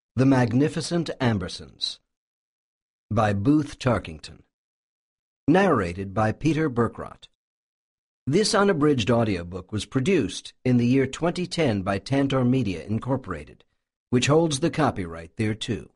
The Magnificent Ambersons by Booth Tarkington. Narrated by Peter Berkrot. This unabridged audiobook was produced in the year 2010 by Tantor Media, Incorporated, which holds the copyright thereto.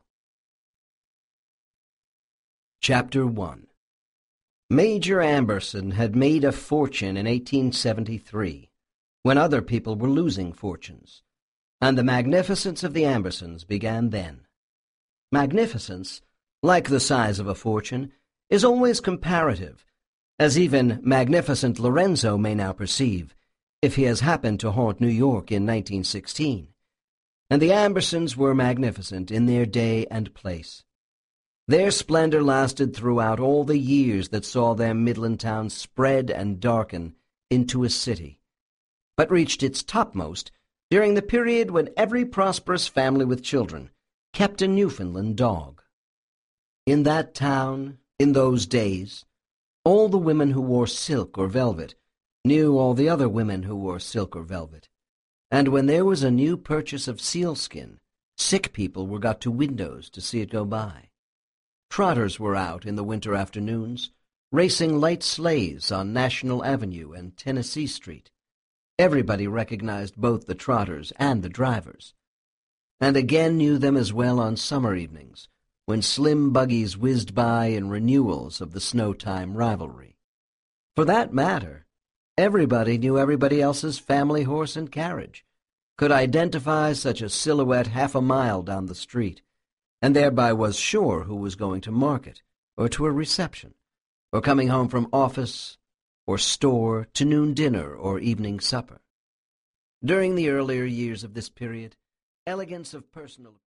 Chapter 1. Major Amberson had made a fortune in 1873, when other people were losing fortunes, and the magnificence of the Ambersons began then. Magnificence, like the size of a fortune, is always comparative, as even magnificent Lorenzo may now perceive, if he has happened to haunt New York in 1916. And the Ambersons were magnificent in their day and place. Their splendor lasted throughout all the years that saw their Midland town spread and darken into a city, but reached its topmost during the period when every prosperous family with children kept a Newfoundland dog. In that town, in those days, all the women who wore silk or velvet knew all the other women who wore silk or velvet, and when there was a new purchase of sealskin, sick people were got to windows to see it go by. Trotters were out in the winter afternoons, racing light sleighs on National Avenue and Tennessee Street. Everybody recognized both the trotters and the drivers, and again knew them as well on summer evenings, when slim buggies whizzed by in renewals of the snow-time rivalry. For that matter, everybody knew everybody else's family horse and carriage, could identify such a silhouette half a mile down the street, and thereby was sure who was going to market, or to a reception, or coming home from office or store to noon dinner or evening supper. During the earlier years of this period, elegance of personal